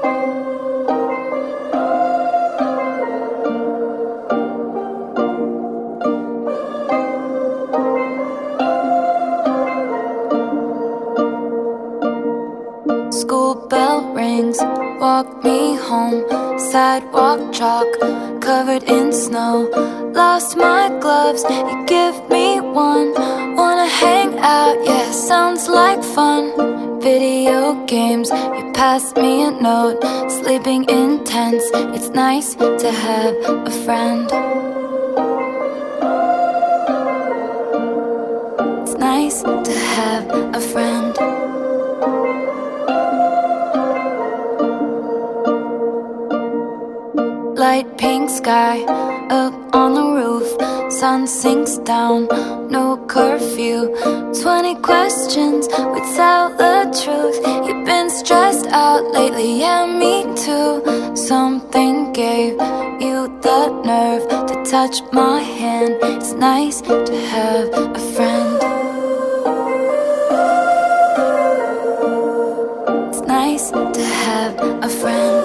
School bell rings, walk me home. Sidewalk chalk, covered in snow. Lost my gloves, you give me one. Wanna hang out, yeah, sounds like fun. Video games, you pass me a note. Sleeping in tents, it's nice to have a friend. It's nice to have a friend. Light pink sky, up on the roof. Sun sinks down, no curfew. 20 questions, we tell the truth. You've been stressed out lately, yeah, me too. Something gave you the nerve to touch my hand. It's nice to have a friend. It's nice to have a friend.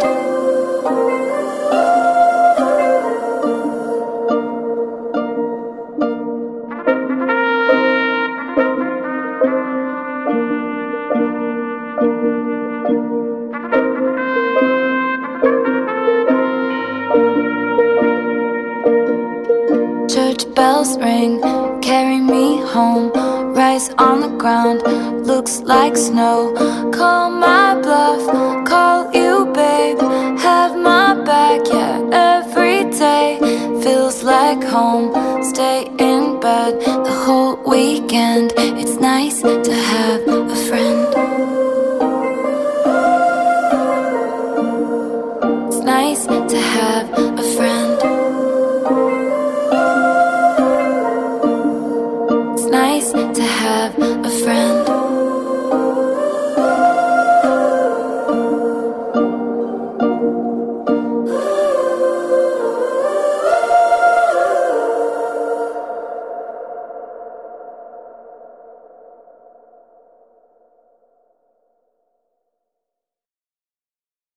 Church bells ring, carry me home. Rice on the ground, looks like snow. Call my bluff, call you babe. Have my back, yeah, every day feels like home. Stay in bed the whole weekend. It's nice to have a friend. It's nice to have a friend. Nice to have a friend.